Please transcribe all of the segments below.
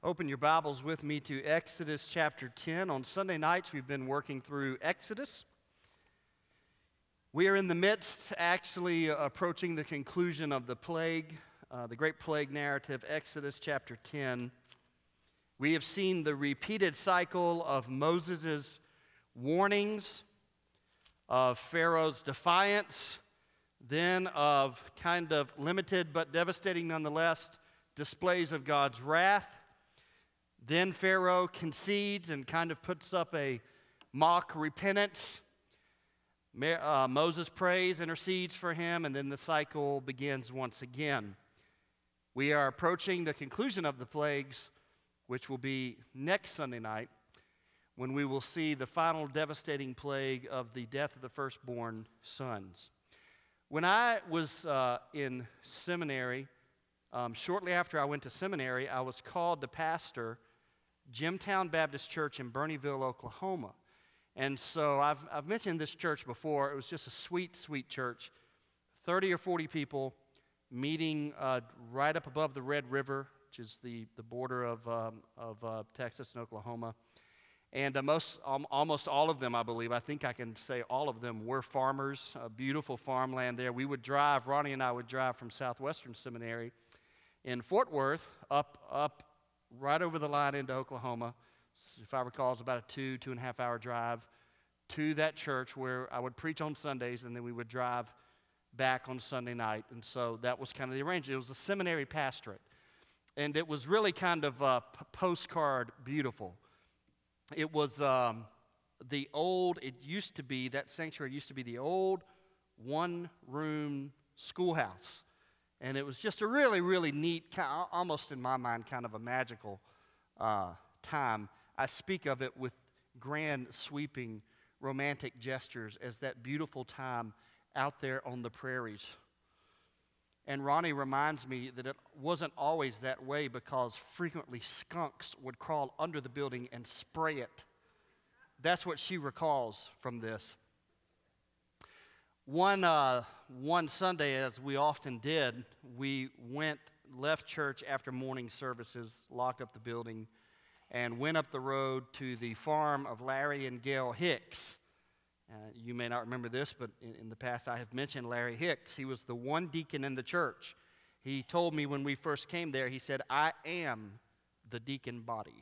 Open your Bibles with me to Exodus chapter 10. On Sunday nights, we've been working through Exodus. We are in the midst, actually approaching the conclusion of the plague, the great plague narrative, Exodus chapter 10. We have seen the repeated cycle of Moses' warnings, of Pharaoh's defiance, then of kind of limited but devastating nonetheless displays of God's wrath. Then Pharaoh concedes and kind of puts up a mock repentance. Moses prays, intercedes for him, and then the cycle begins once again. We are approaching the conclusion of the plagues, which will be next Sunday night, when we will see the final devastating plague of the death of the firstborn sons. When I was in seminary, shortly after I went to seminary, I was called to pastor Jimtown Baptist Church in Bernieville, Oklahoma. And so I've mentioned this church before. It was just a sweet, sweet church. 30 or 40 people meeting right up above the Red River, which is the border of Texas and Oklahoma. And almost all of them, I believe, I think I can say all of them were farmers, a beautiful farmland there. We would drive, Ronnie and I would drive from Southwestern Seminary in Fort Worth up right over the line into Oklahoma. If I recall, it's about a 2.5 hour drive to that church where I would preach on Sundays, and then we would drive back on Sunday night. And so that was kind of the arrangement. It was a seminary pastorate, and it was really kind of postcard beautiful. It was that sanctuary used to be the old one-room schoolhouse. And it was just a really, really neat, almost in my mind, kind of a magical time. I speak of it with grand, sweeping, romantic gestures as that beautiful time out there on the prairies. And Ronnie reminds me that it wasn't always that way because frequently skunks would crawl under the building and spray it. That's what she recalls from this. One Sunday, as we often did, we left church after morning services, locked up the building, and went up the road to the farm of Larry and Gail Hicks. You may not remember this, but in the past I have mentioned Larry Hicks. He was the one deacon in the church. He told me when we first came there, he said, "I am the deacon body."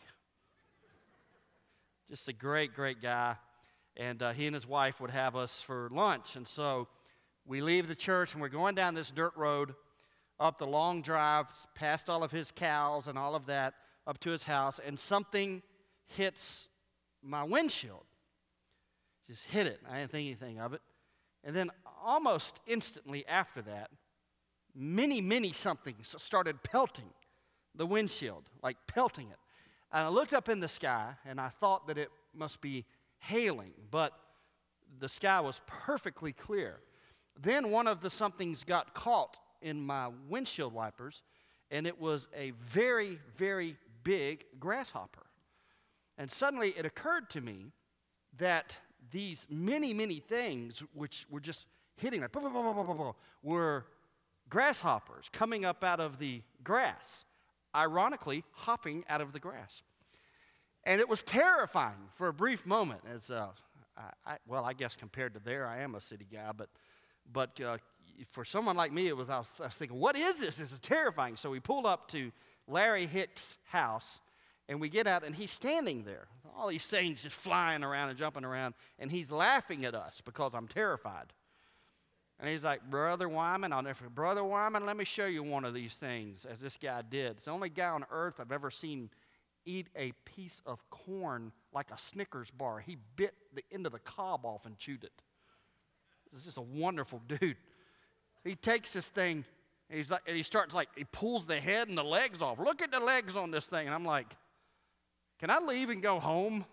Just a great, great guy. And he and his wife would have us for lunch. And so we leave the church, and we're going down this dirt road up the long drive, past all of his cows and all of that, up to his house, and something hits my windshield. Just hit it. I didn't think anything of it. And then almost instantly after that, many somethings started pelting the windshield, like pelting it. And I looked up in the sky, and I thought that it must be hailing, but the sky was perfectly clear. Then one of the somethings got caught in my windshield wipers, and it was a very, very big grasshopper. And suddenly it occurred to me that these many things which were just hitting, like, were grasshoppers coming up out of the grass, ironically hopping out of the grass. And it was terrifying for a brief moment, as I guess compared to there, I am a city guy, but for someone like me, I was thinking, what is this? This is terrifying. So we pulled up to Larry Hicks' house, and we get out, and he's standing there. All these things just flying around and jumping around, and he's laughing at us because I'm terrified. And he's like, Brother Wyman, let me show you one of these things, as this guy did. It's the only guy on earth I've ever seen eat a piece of corn like a Snickers bar. He bit the end of the cob off and chewed it. This is just a wonderful dude. He takes this thing, and he pulls the head and the legs off. Look at the legs on this thing. And I'm like, can I leave and go home?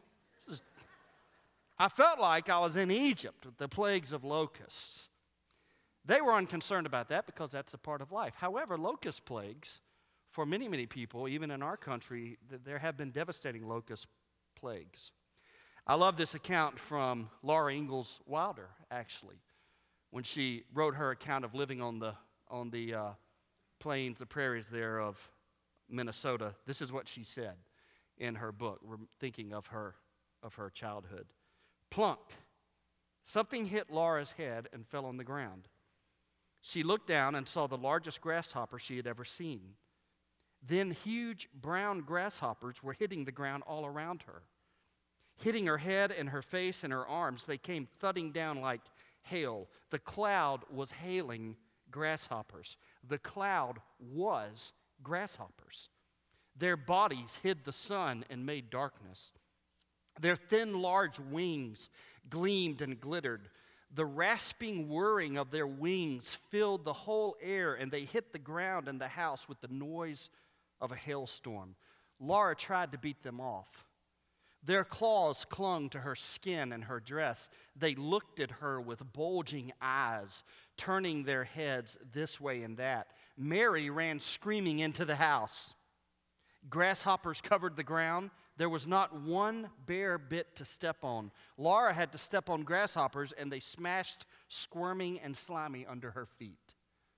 I felt like I was in Egypt with the plagues of locusts. They were unconcerned about that because that's a part of life. However, locust plagues, for many people, even in our country, there have been devastating locust plagues. I love this account from Laura Ingalls Wilder, actually, when she wrote her account of living on the plains, the prairies there of Minnesota. This is what she said in her book. We're thinking of her childhood. Plunk. Something hit Laura's head and fell on the ground. She looked down and saw the largest grasshopper she had ever seen. Then huge brown grasshoppers were hitting the ground all around her. Hitting her head and her face and her arms, they came thudding down like hail. The cloud was hailing grasshoppers. The cloud was grasshoppers. Their bodies hid the sun and made darkness. Their thin, large wings gleamed and glittered. The rasping whirring of their wings filled the whole air, and they hit the ground and the house with the noise of a hailstorm. Laura tried to beat them off. Their claws clung to her skin and her dress. They looked at her with bulging eyes, turning their heads this way and that. Mary ran screaming into the house. Grasshoppers covered the ground. There was not one bare bit to step on. Laura had to step on grasshoppers, and they smashed, squirming and slimy under her feet.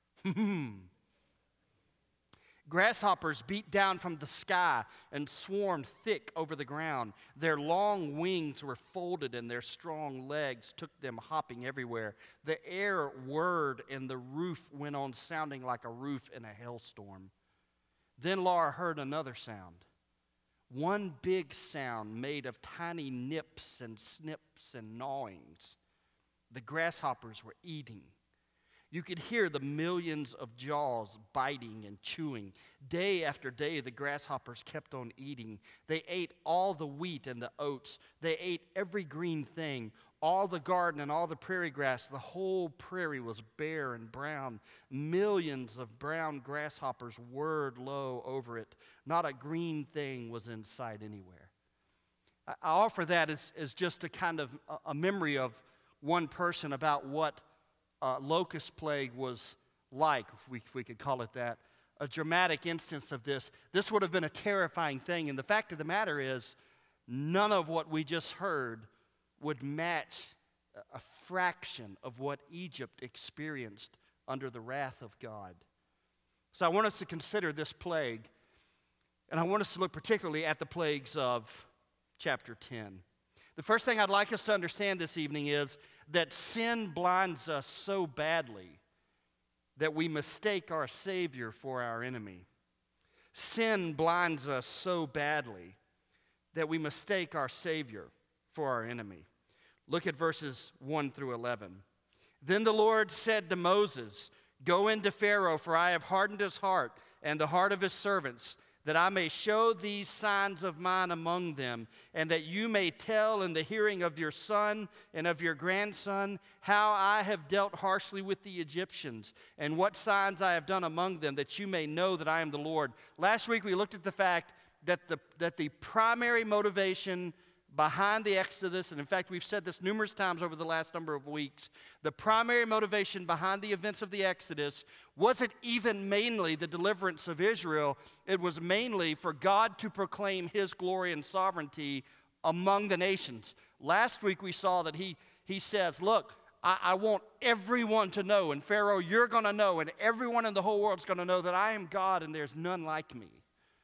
Grasshoppers beat down from the sky and swarmed thick over the ground. Their long wings were folded, and their strong legs took them hopping everywhere. The air whirred, and the roof went on sounding like a roof in a hailstorm. Then Laura heard another sound. One big sound made of tiny nips and snips and gnawings. The grasshoppers were eating. You could hear the millions of jaws biting and chewing. Day after day, the grasshoppers kept on eating. They ate all the wheat and the oats. They ate every green thing, all the garden and all the prairie grass. The whole prairie was bare and brown. Millions of brown grasshoppers whirred low over it. Not a green thing was in sight anywhere. I offer that as just a kind of a memory of one person about what locust plague was like, if we could call it that, a dramatic instance of this. This would have been a terrifying thing, and the fact of the matter is, none of what we just heard would match a fraction of what Egypt experienced under the wrath of God. So I want us to consider this plague, and I want us to look particularly at the plagues of chapter 10. The first thing I'd like us to understand this evening is that sin blinds us so badly that we mistake our Savior for our enemy. Sin blinds us so badly that we mistake our Savior for our enemy. Look at verses 1 through 11. Then the Lord said to Moses, "Go into Pharaoh, for I have hardened his heart and the heart of his servants, that I may show these signs of mine among them, and that you may tell in the hearing of your son and of your grandson how I have dealt harshly with the Egyptians, and what signs I have done among them, that you may know that I am the Lord." Last week we looked at the fact that the primary motivation behind the Exodus, and in fact we've said this numerous times over the last number of weeks, the primary motivation behind the events of the Exodus wasn't even mainly the deliverance of Israel. It was mainly for God to proclaim his glory and sovereignty among the nations. Last week we saw that he says, look, I want everyone to know, and Pharaoh, you're going to know, and everyone in the whole world is going to know that I am God and there's none like me.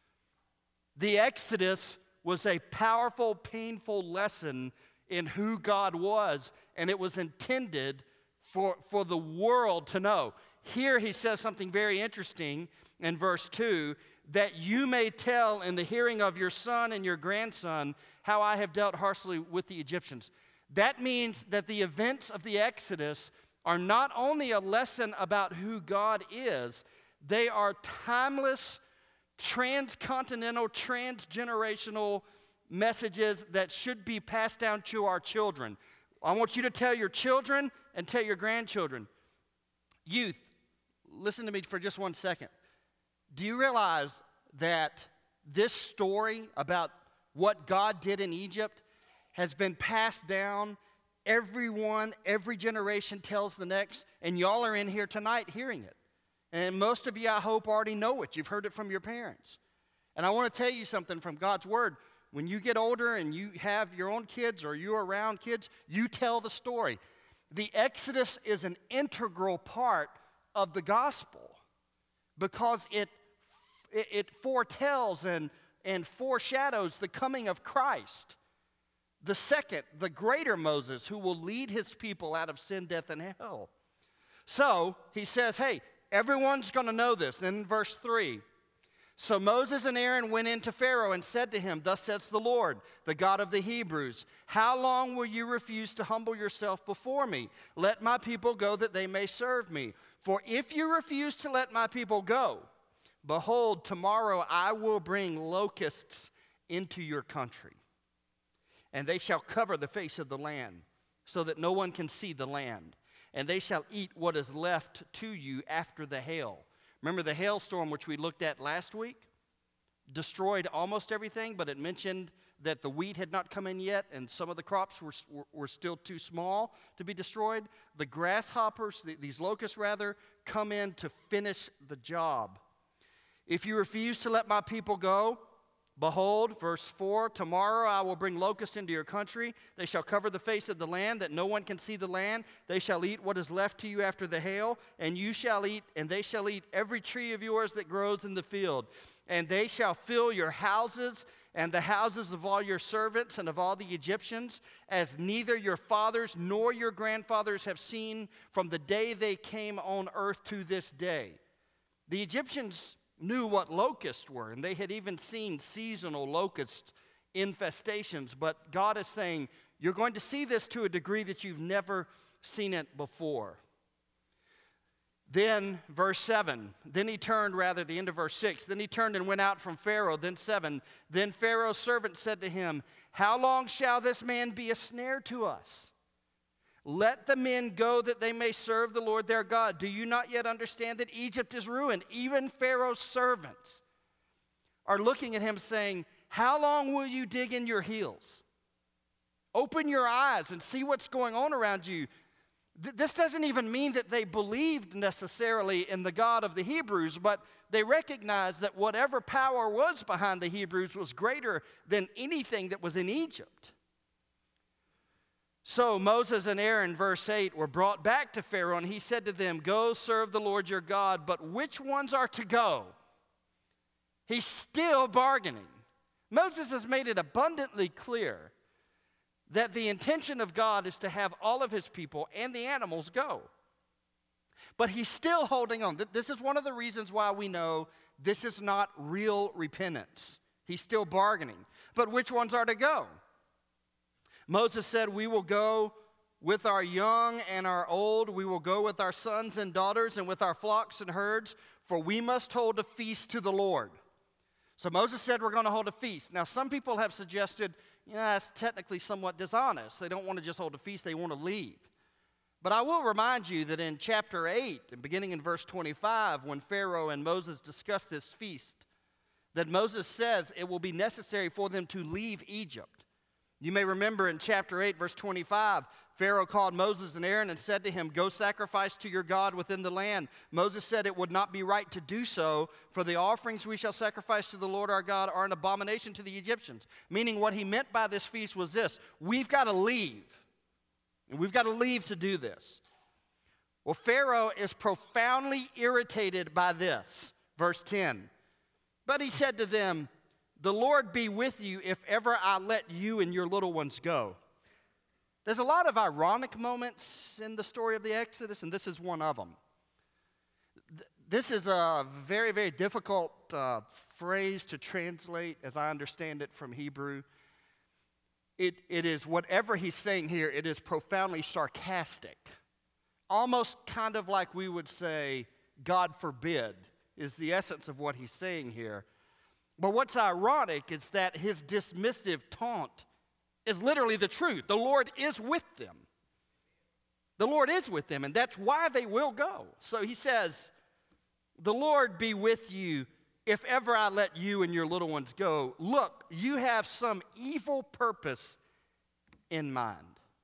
The Exodus was a powerful, painful lesson in who God was, and it was intended for the world to know. Here he says something very interesting in verse 2, that you may tell in the hearing of your son and your grandson how I have dealt harshly with the Egyptians. That means that the events of the Exodus are not only a lesson about who God is, they are timeless, transcontinental, transgenerational messages that should be passed down to our children. I want you to tell your children and tell your grandchildren. Youth, listen to me for just 1 second. Do you realize that this story about what God did in Egypt has been passed down? Everyone, every generation tells the next, and y'all are in here tonight hearing it. And most of you, I hope, already know it. You've heard it from your parents. And I want to tell you something from God's Word. When you get older and you have your own kids or you're around kids, you tell the story. The Exodus is an integral part of the gospel because it it foretells and foreshadows the coming of Christ, the second, the greater Moses, who will lead his people out of sin, death, and hell. So he says, hey, everyone's going to know this. Then in verse 3, so Moses and Aaron went in to Pharaoh and said to him, thus says the Lord, the God of the Hebrews, how long will you refuse to humble yourself before me? Let my people go that they may serve me. For if you refuse to let my people go, behold, tomorrow I will bring locusts into your country, and they shall cover the face of the land, so that no one can see the land. And they shall eat what is left to you after the hail. Remember the hailstorm, which we looked at last week, destroyed almost everything, but it mentioned that the wheat had not come in yet, and some of the crops were still too small to be destroyed. The grasshoppers, these locusts rather, come in to finish the job. If you refuse to let my people go, behold, verse 4, tomorrow I will bring locusts into your country. They shall cover the face of the land, that no one can see the land. They shall eat what is left to you after the hail, and you shall eat, and they shall eat every tree of yours that grows in the field. And they shall fill your houses and the houses of all your servants and of all the Egyptians, as neither your fathers nor your grandfathers have seen from the day they came on earth to this day. The Egyptians knew what locusts were, and they had even seen seasonal locust infestations, but God is saying, you're going to see this to a degree that you've never seen it before. Then, verse 7, then he turned, the end of verse 6, then he turned and went out from Pharaoh. Then 7, then Pharaoh's servant said to him, how long shall this man be a snare to us? Let the men go that they may serve the Lord their God. Do you not yet understand that Egypt is ruined? Even Pharaoh's servants are looking at him saying, how long will you dig in your heels? Open your eyes and see what's going on around you. This doesn't even mean that they believed necessarily in the God of the Hebrews, but they recognized that whatever power was behind the Hebrews was greater than anything that was in Egypt. So Moses and Aaron, verse 8, were brought back to Pharaoh, and he said to them, go serve the Lord your God, but which ones are to go? He's still bargaining. Moses has made it abundantly clear that the intention of God is to have all of his people and the animals go. But he's still holding on. This is one of the reasons why we know this is not real repentance. He's still bargaining. But which ones are to go? Moses said, we will go with our young and our old. We will go with our sons and daughters and with our flocks and herds, for we must hold a feast to the Lord. So Moses said we're going to hold a feast. Now, some people have suggested, that's technically somewhat dishonest. They don't want to just hold a feast, they want to leave. But I will remind you that in chapter 8, and beginning in verse 25, when Pharaoh and Moses discuss this feast, that Moses says it will be necessary for them to leave Egypt. You may remember in chapter 8, verse 25, Pharaoh called Moses and Aaron and said to him, go sacrifice to your God within the land. Moses said it would not be right to do so, for the offerings we shall sacrifice to the Lord our God are an abomination to the Egyptians. Meaning what he meant by this feast was this: we've got to leave. And we've got to leave to do this. Well, Pharaoh is profoundly irritated by this. Verse 10, but he said to them, the Lord be with you if ever I let you and your little ones go. There's a lot of ironic moments in the story of the Exodus, and this is one of them. This is a very, very difficult phrase to translate, as I understand it from Hebrew. It is, whatever he's saying here, it is profoundly sarcastic. Almost kind of like we would say, God forbid, is the essence of what he's saying here. But what's ironic is that his dismissive taunt is literally the truth. The Lord is with them. The Lord is with them, and that's why they will go. So he says, the Lord be with you if ever I let you and your little ones go. Look, you have some evil purpose in mind.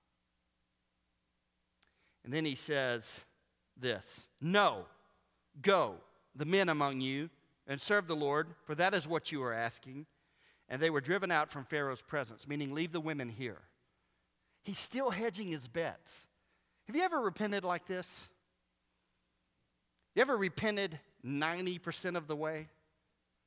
And then he says this, no, go, the men among you, and serve the Lord, for that is what you are asking. And they were driven out from Pharaoh's presence, meaning leave the women here. He's still hedging his bets. Have you ever repented like this? You ever repented 90% of the way?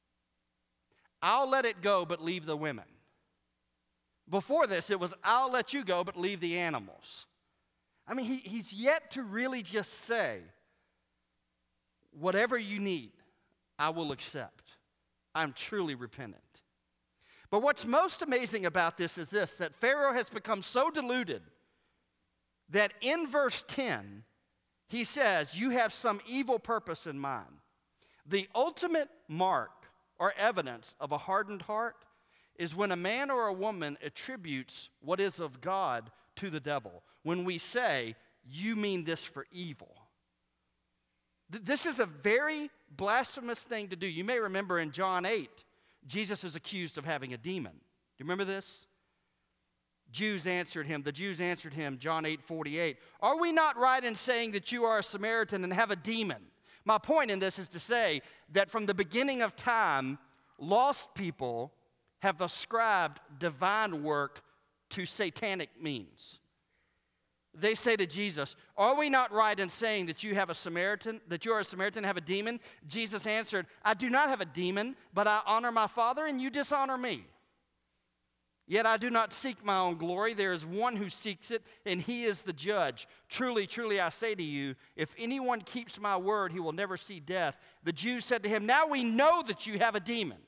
I'll let it go, but leave the women. Before this, it was, I'll let you go, but leave the animals. I mean, he's yet to really just say, whatever you need, I will accept. I'm truly repentant. But what's most amazing about this is this, that Pharaoh has become so deluded that in verse 10, he says, you have some evil purpose in mind. The ultimate mark or evidence of a hardened heart is when a man or a woman attributes what is of God to the devil. When we say, you mean this for evil. This is a very blasphemous thing to do. You may remember in John 8, Jesus is accused of having a demon. Do you remember this? The Jews answered him, John 8:48, are we not right in saying that you are a Samaritan and have a demon? My point in this is to say that from the beginning of time, lost people have ascribed divine work to satanic means. They say to Jesus, are we not right in saying that you are a Samaritan and have a demon? Jesus answered, I do not have a demon, but I honor my Father and you dishonor me. Yet I do not seek my own glory. There is one who seeks it, and he is the judge. Truly, truly, I say to you, if anyone keeps my word, he will never see death. The Jews said to him, now we know that you have a demon.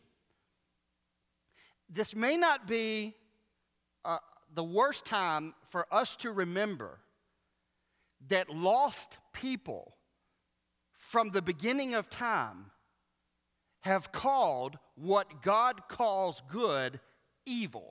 This may not be the worst time for us to remember that lost people from the beginning of time have called what God calls good evil.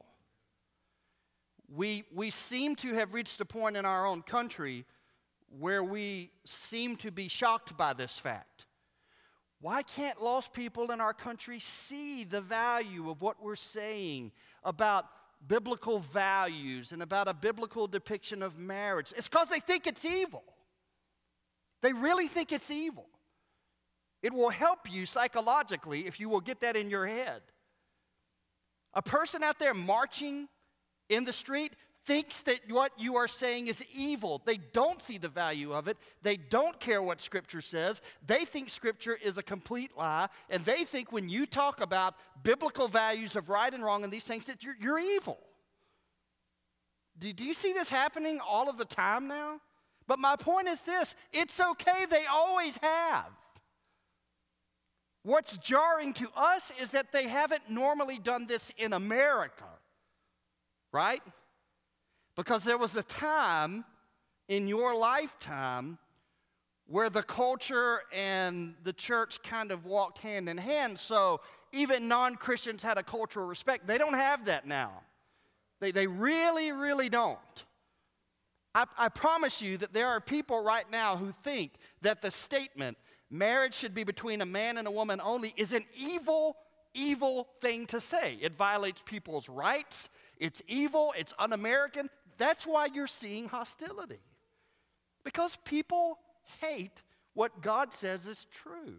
We seem to have reached a point in our own country where we seem to be shocked by this fact. Why can't lost people in our country see the value of what we're saying about biblical values and about a biblical depiction of marriage? It's because they think it's evil. They really think it's evil. It will help you psychologically if you will get that in your head. A person out there marching in the street thinks that what you are saying is evil. They don't see the value of it. They don't care what Scripture says. They think Scripture is a complete lie, and they think when you talk about biblical values of right and wrong and these things that you're evil. Do you see this happening all of the time now? But my point is this, it's okay, they always have. What's jarring to us is that they haven't normally done this in America. Right? Because there was a time in your lifetime where the culture and the church kind of walked hand in hand, so even non-Christians had a cultural respect. They don't have that now. They really, really don't. I promise you that there are people right now who think that the statement, marriage should be between a man and a woman only, is an evil thing to say. It violates people's rights. It's evil. It's un-American. That's why you're seeing hostility. Because people hate what God says is true.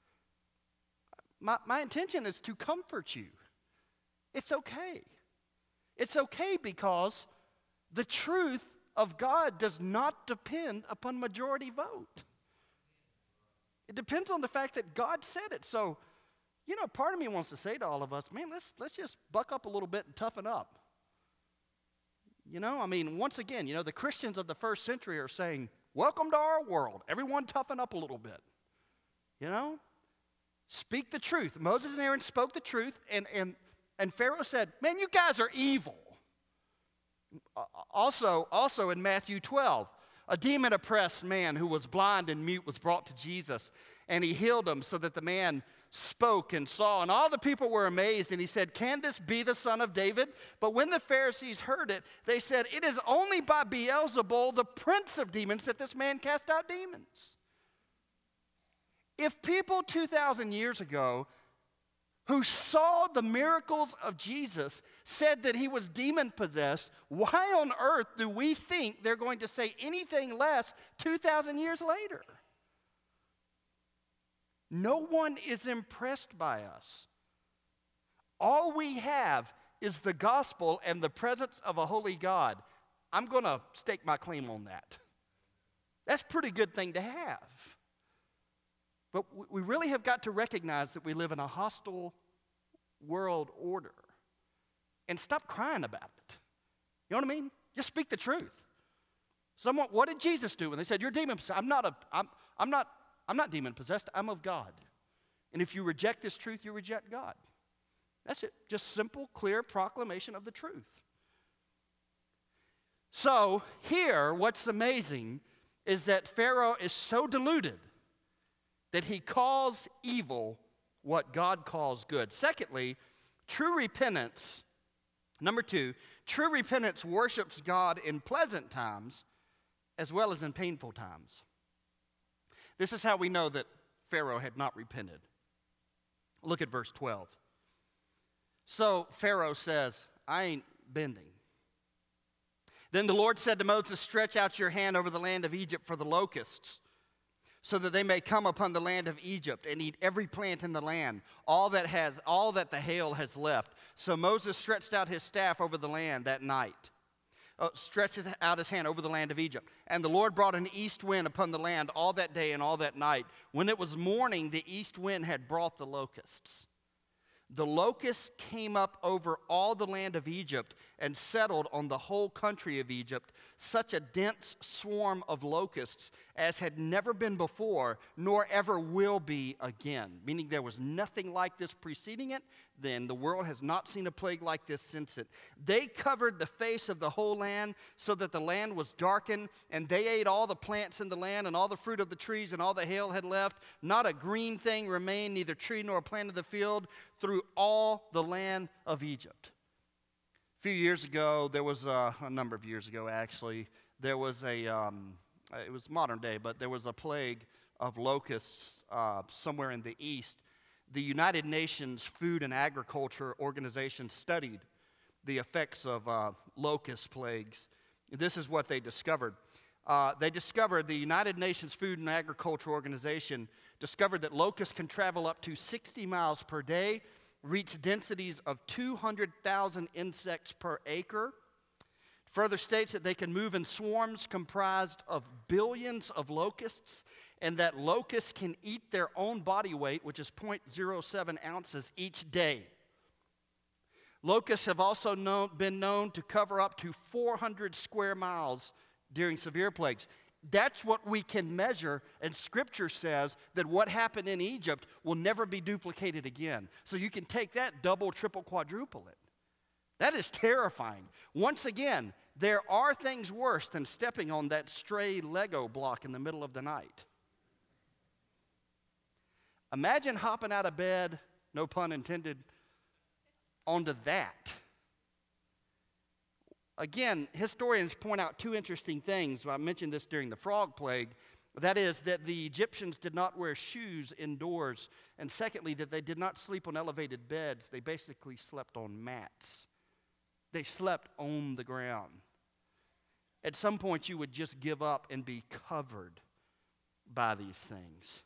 My intention is to comfort you. It's okay. It's okay because the truth of God does not depend upon majority vote. It depends on the fact that God said it. So, part of me wants to say to all of us, man, let's just buck up a little bit and toughen up. Once again, the Christians of the first century are saying, welcome to our world. Everyone toughen up a little bit. Speak the truth. Moses and Aaron spoke the truth, and Pharaoh said, man, you guys are evil. Also in Matthew 12, a demon-oppressed man who was blind and mute was brought to Jesus, and he healed him so that the man spoke and saw, and all the people were amazed, and he said, can this be the son of David? But when the Pharisees heard it, they said, it is only by Beelzebul, the prince of demons, that this man cast out demons. If people 2,000 years ago who saw the miracles of Jesus said that he was demon-possessed, why on earth do we think they're going to say anything less 2,000 years later? No one is impressed by us. All we have is the gospel and the presence of a holy God. I'm going to stake my claim on that. That's a pretty good thing to have. But we really have got to recognize that we live in a hostile world order. And stop crying about it. You know what I mean? Just speak the truth. What did Jesus do when they said, "You're demon possessed"? I'm not demon possessed. I'm of God. And if you reject this truth, you reject God. That's it. Just simple, clear proclamation of the truth. So here, what's amazing is that Pharaoh is so deluded that he calls evil what God calls good. Secondly, true repentance, number 2, true repentance worships God in pleasant times as well as in painful times. This is how we know that Pharaoh had not repented. Look at verse 12. So Pharaoh says, "I ain't bending." Then the Lord said to Moses, "Stretch out your hand over the land of Egypt for the locusts, so that they may come upon the land of Egypt and eat every plant in the land, all that the hail has left." So Moses stretched out his staff over the land that night. Stretched out his hand over the land of Egypt. And the Lord brought an east wind upon the land all that day and all that night. When it was morning, the east wind had brought the locusts. The locusts came up over all the land of Egypt and settled on the whole country of Egypt, such a dense swarm of locusts as had never been before, nor ever will be again. Meaning there was nothing like this preceding it. Then the world has not seen a plague like this since it. They covered the face of the whole land so that the land was darkened, and they ate all the plants in the land and all the fruit of the trees, and all the hail had left. Not a green thing remained, neither tree nor plant of the field, through all the land of Egypt. A few years ago, there was a number of years ago actually, there was it was modern day, but there was a plague of locusts somewhere in the east. The United Nations Food and Agriculture Organization studied the effects of locust plagues. This is what they discovered. The United Nations Food and Agriculture Organization discovered that locusts can travel up to 60 miles per day, reach densities of 200,000 insects per acre. Further states that they can move in swarms comprised of billions of locusts, and that locusts can eat their own body weight, which is 0.07 ounces each day. Locusts have also been known to cover up to 400 square miles during severe plagues. That's what we can measure, and Scripture says that what happened in Egypt will never be duplicated again. So you can take that, double, triple, quadruple it. That is terrifying. Once again, there are things worse than stepping on that stray Lego block in the middle of the night. Imagine hopping out of bed, no pun intended, onto that. Again, historians point out two interesting things. I mentioned this during the frog plague. That is, that the Egyptians did not wear shoes indoors. And secondly, that they did not sleep on elevated beds. They basically slept on mats. They slept on the ground. At some point, you would just give up and be covered by these things.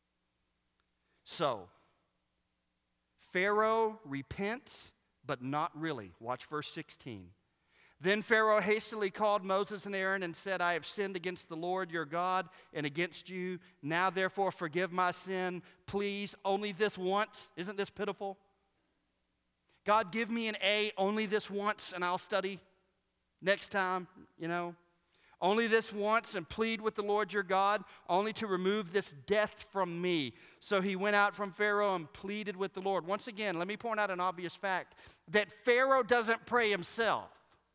So, Pharaoh repents, but not really. Watch verse 16. Then Pharaoh hastily called Moses and Aaron and said, "I have sinned against the Lord your God and against you. Now therefore forgive my sin, please, only this once." Isn't this pitiful? God, give me an A only this once and I'll study next time, Only this once, and plead with the Lord your God, only to remove this death from me. So he went out from Pharaoh and pleaded with the Lord. Once again, let me point out an obvious fact, that Pharaoh doesn't pray himself.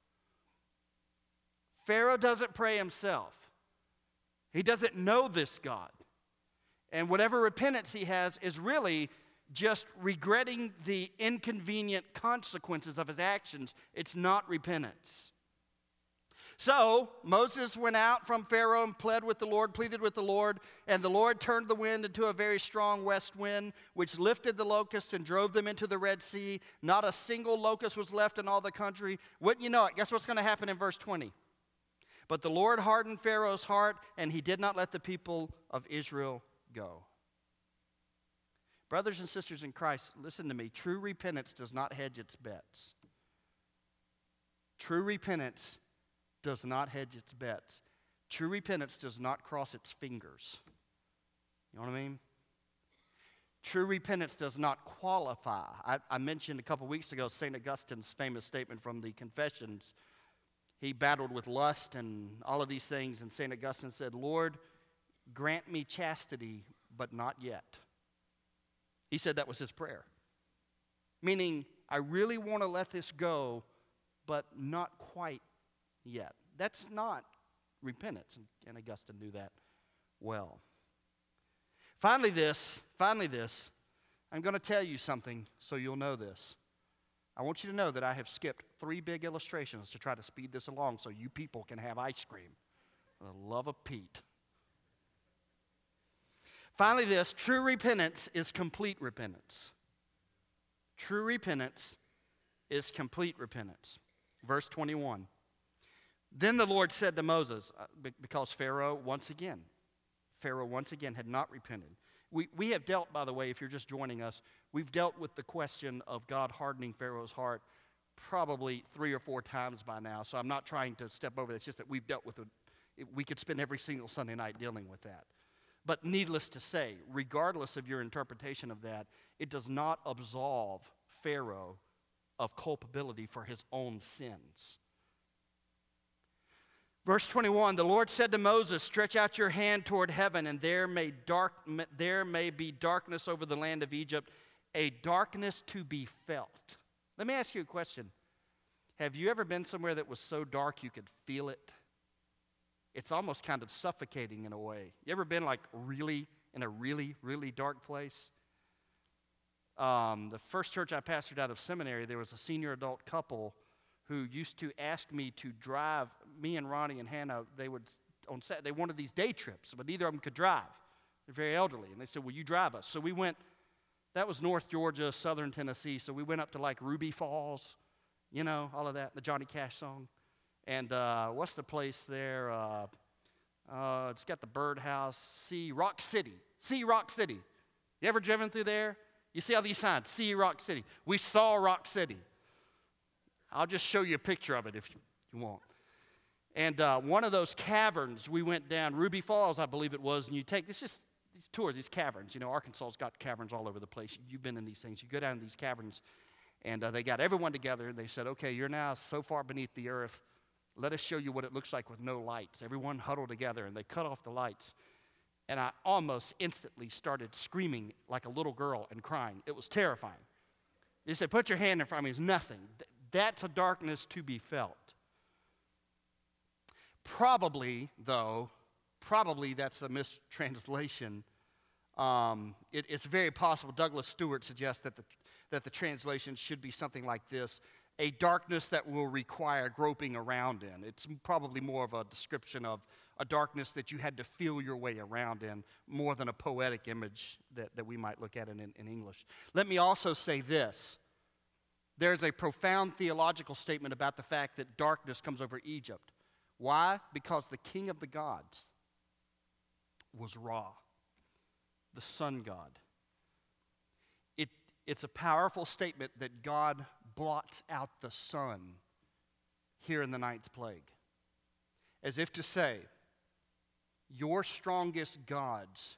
Pharaoh doesn't pray himself. He doesn't know this God. And whatever repentance he has is really just regretting the inconvenient consequences of his actions. It's not repentance. So Moses went out from Pharaoh and pleaded with the Lord, and the Lord turned the wind into a very strong west wind, which lifted the locusts and drove them into the Red Sea. Not a single locust was left in all the country. Wouldn't you know it? Guess what's going to happen in verse 20? But the Lord hardened Pharaoh's heart, and he did not let the people of Israel go. Brothers and sisters in Christ, listen to me. True repentance does not hedge its bets. True repentance does not hedge its bets. True repentance does not cross its fingers. You know what I mean? True repentance does not qualify. I mentioned a couple weeks ago St. Augustine's famous statement from the Confessions. He battled with lust and all of these things, and St. Augustine said, Lord, grant me chastity, but not yet. He said that was his prayer. Meaning, I really want to let this go, but not quite yet. That's not repentance, and Augustine knew that well. Finally this, I'm going to tell you something so you'll know this. I want you to know that I have skipped 3 big illustrations to try to speed this along so you people can have ice cream. For the love of Pete. Finally this, true repentance is complete repentance. True repentance is complete repentance. Verse 21. Then the Lord said to Moses, because Pharaoh once again had not repented. We have dealt, by the way, if you're just joining us, we've dealt with the question of God hardening Pharaoh's heart probably 3 or 4 times by now, so I'm not trying to step over that. It's just that we've dealt with it. We could spend every single Sunday night dealing with that. But needless to say, regardless of your interpretation of that, it does not absolve Pharaoh of culpability for his own sins. Verse 21, the Lord said to Moses, stretch out your hand toward heaven, and there may be darkness over the land of Egypt, a darkness to be felt. Let me ask you a question. Have you ever been somewhere that was so dark you could feel it? It's almost kind of suffocating in a way. You ever been in a really dark place? The first church I pastored out of seminary, there was a senior adult couple who used to ask me to drive, me and Ronnie and Hannah, they wanted these day trips, but neither of them could drive. They're very elderly, and they said, will you drive us? So we went, that was North Georgia, Southern Tennessee, so we went up to like Ruby Falls, all of that, the Johnny Cash song. And what's the place there? It's got the birdhouse, Rock City. You ever driven through there? You see all these signs, Rock City. We saw Rock City. I'll just show you a picture of it if you want. And one of those caverns, we went down, Ruby Falls, I believe it was, and you take, it's just these tours, these caverns. Arkansas's got caverns all over the place. You've been in these things. You go down these caverns, and they got everyone together, and they said, okay, you're now so far beneath the earth, let us show you what it looks like with no lights. Everyone huddled together, and they cut off the lights. And I almost instantly started screaming like a little girl and crying. It was terrifying. They said, put your hand in front of me. It's nothing. That's a darkness to be felt. Probably that's a mistranslation. It's very possible. Douglas Stewart suggests that the translation should be something like this: a darkness that will require groping around in. It's probably more of a description of a darkness that you had to feel your way around in, more than a poetic image that we might look at in English. Let me also say this. There's a profound theological statement about the fact that darkness comes over Egypt. Why? Because the king of the gods was Ra, the sun god. It's a powerful statement that God blots out the sun here in the 9th plague. As if to say, your strongest gods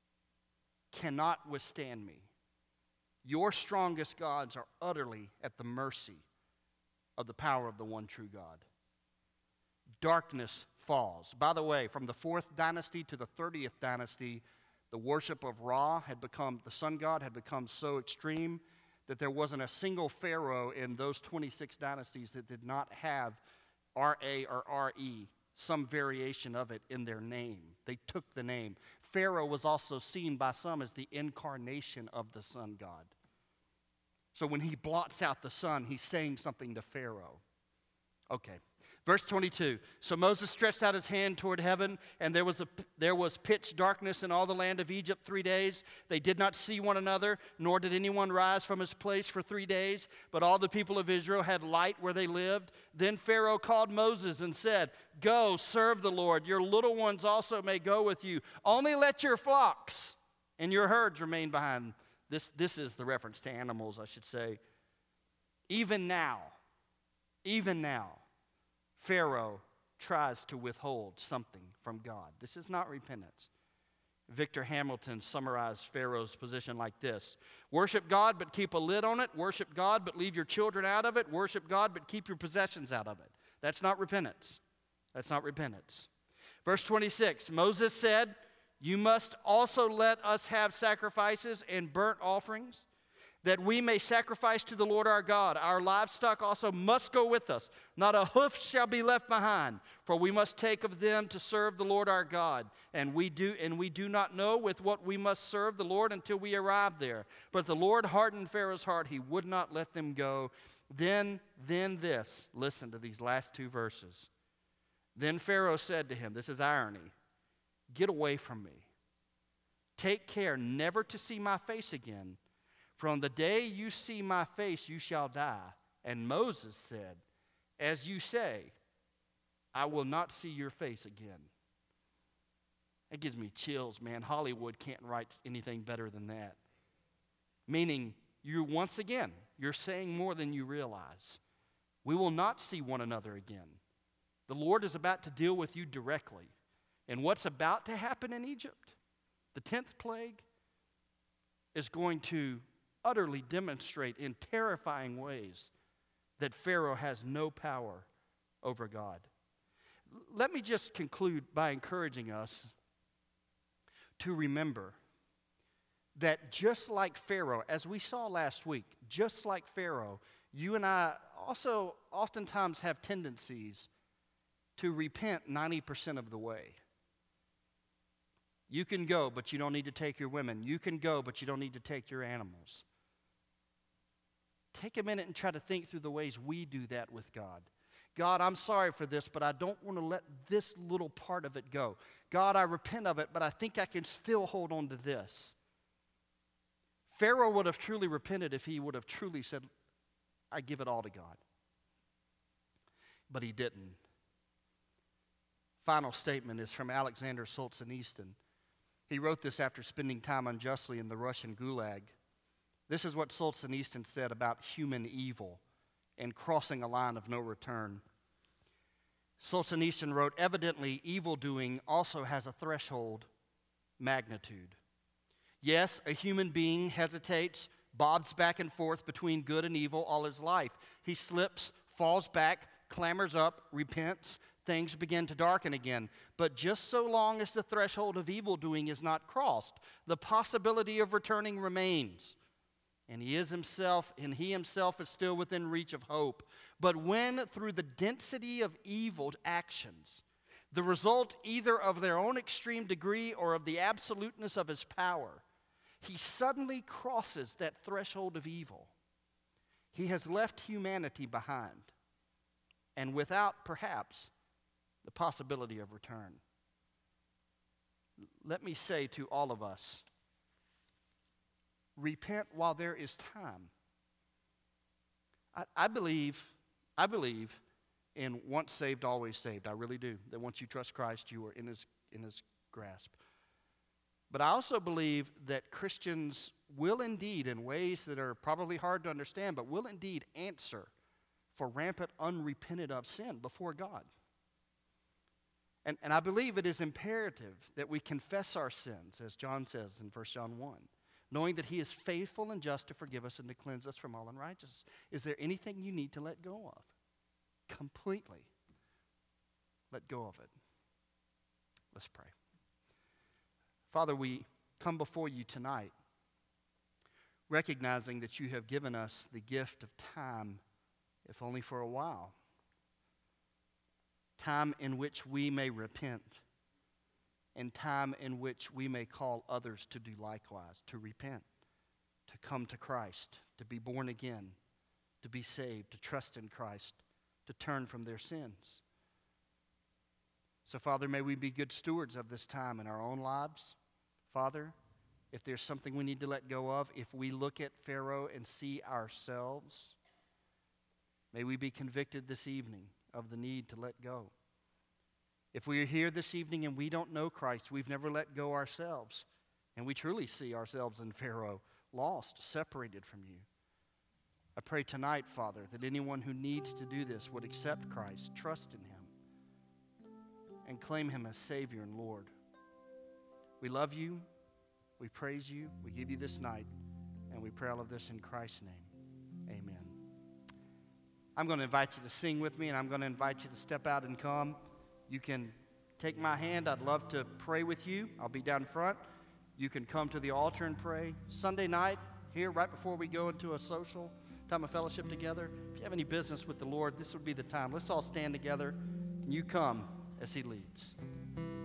cannot withstand me. Your strongest gods are utterly at the mercy of the power of the one true God. Darkness falls. By the way, from the 4th dynasty to the 30th dynasty, the worship of Ra the sun god had become so extreme that there wasn't a single pharaoh in those 26 dynasties that did not have R-A or R-E, some variation of it in their name. They took the name. Pharaoh was also seen by some as the incarnation of the sun god. So when he blots out the sun, he's saying something to Pharaoh. Okay. Verse 22, so Moses stretched out his hand toward heaven, and there was pitch darkness in all the land of Egypt 3 days. They did not see one another, nor did anyone rise from his place for 3 days, but all the people of Israel had light where they lived. Then Pharaoh called Moses and said, go, serve the Lord. Your little ones also may go with you. Only let your flocks and your herds remain behind. This is the reference to animals, I should say. Even now, Pharaoh tries to withhold something from God. This is not repentance. Victor Hamilton summarized Pharaoh's position like this: worship God, but keep a lid on it. Worship God, but leave your children out of it. Worship God, but keep your possessions out of it. That's not repentance. That's not repentance. Verse 26, Moses said, you must also let us have sacrifices and burnt offerings, that we may sacrifice to the Lord our God. Our livestock also must go with us. Not a hoof shall be left behind, for we must take of them to serve the Lord our God. And we do not know with what we must serve the Lord until we arrive there. But the Lord hardened Pharaoh's heart. He would not let them go. Then this, listen to these last two verses. Then Pharaoh said to him, this is irony, get away from me. Take care never to see my face again. From the day you see my face, you shall die. And Moses said, as you say, I will not see your face again. That gives me chills, man. Hollywood can't write anything better than that. Meaning, you're saying more than you realize. We will not see one another again. The Lord is about to deal with you directly. And what's about to happen in Egypt, the 10th plague, is going to utterly demonstrate in terrifying ways that Pharaoh has no power over God. Let me just conclude by encouraging us to remember that just like Pharaoh, as we saw last week, just like Pharaoh, you and I also oftentimes have tendencies to repent 90% of the way. You can go, but you don't need to take your women. You can go, but you don't need to take your animals. Take a minute and try to think through the ways we do that with God. God, I'm sorry for this, but I don't want to let this little part of it go. God, I repent of it, but I think I can still hold on to this. Pharaoh would have truly repented if he would have truly said, I give it all to God. But he didn't. Final statement is from Alexander Solzhenitsyn. He wrote this after spending time unjustly in the Russian Gulag. This is what Solzhenitsyn said about human evil and crossing a line of no return. Solzhenitsyn wrote, evidently, evildoing also has a threshold magnitude. Yes, a human being hesitates, bobs back and forth between good and evil all his life. He slips, falls back, clambers up, repents, things begin to darken again. But just so long as the threshold of evildoing is not crossed, the possibility of returning remains. And he himself is still within reach of hope. But when, through the density of evil actions, the result either of their own extreme degree or of the absoluteness of his power, he suddenly crosses that threshold of evil, he has left humanity behind, and without, perhaps, the possibility of return. Let me say to all of us, repent while there is time. I believe in once saved, always saved. I really do. That once you trust Christ, you are in his grasp. But I also believe that Christians will indeed, in ways that are probably hard to understand, but will indeed answer for rampant, unrepented of sin before God. And I believe it is imperative that we confess our sins, as John says in 1 John 1, knowing that he is faithful and just to forgive us and to cleanse us from all unrighteousness. Is there anything you need to let go of? Completely let go of it. Let's pray. Father, we come before you tonight recognizing that you have given us the gift of time, if only for a while. Time in which we may repent, and time in which we may call others to do likewise, to repent, to come to Christ, to be born again, to be saved, to trust in Christ, to turn from their sins. So, Father, may we be good stewards of this time in our own lives. Father, if there's something we need to let go of, if we look at Pharaoh and see ourselves, may we be convicted this evening of the need to let go. If we are here this evening and we don't know Christ, we've never let go ourselves, and we truly see ourselves in Pharaoh, lost, separated from you. I pray tonight, Father, that anyone who needs to do this would accept Christ, trust in him, and claim him as Savior and Lord. We love you. We praise you. We give you this night. And we pray all of this in Christ's name. Amen. I'm going to invite you to sing with me, and I'm going to invite you to step out and come. You can take my hand. I'd love to pray with you. I'll be down front. You can come to the altar and pray. Sunday night, here, right before we go into a social time of fellowship together, if you have any business with the Lord, this would be the time. Let's all stand together, and you come as he leads.